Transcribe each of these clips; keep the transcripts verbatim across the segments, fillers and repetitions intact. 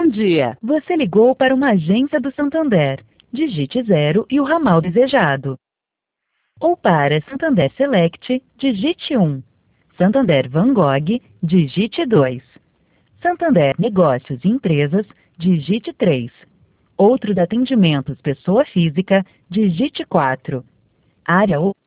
dia. Você ligou para uma agência do Santander. Digite zero e o ramal desejado. Ou para Santander Select, digite um. Santander Van Gogh, digite dois. Santander Negócios e Empresas, digite três. Outros atendimentos pessoa física, digite quatro. Área ou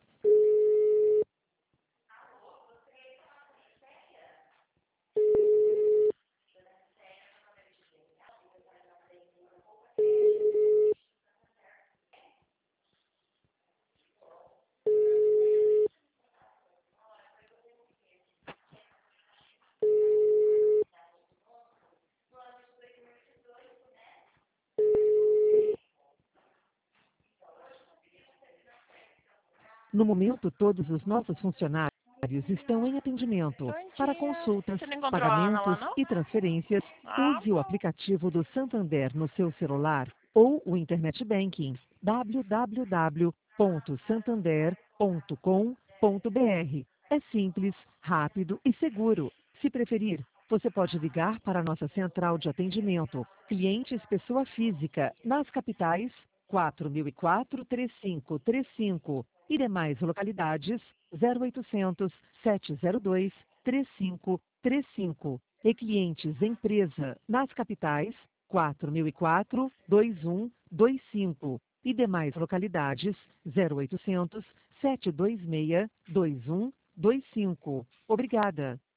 No momento, todos os nossos funcionários estão em atendimento. Para Tadinha. consultas, Você não encontrou a Ana lá, pagamentos não? e transferências, Ah, use o bom. aplicativo do Santander no seu celular ou o Internet Banking w w w ponto santander ponto com ponto b r. É simples, rápido e seguro. Se preferir, você pode ligar para a nossa central de atendimento, clientes pessoa física, nas capitais quatro mil e quatro, trinta e cinco trinta e cinco e demais localidades zero oitocentos, sete zero dois, três cinco três cinco e clientes empresa nas capitais quatro mil e quatro, vinte e um, vinte e cinco e demais localidades zero oitocentos, sete dois seis, dois um dois cinco. Obrigada.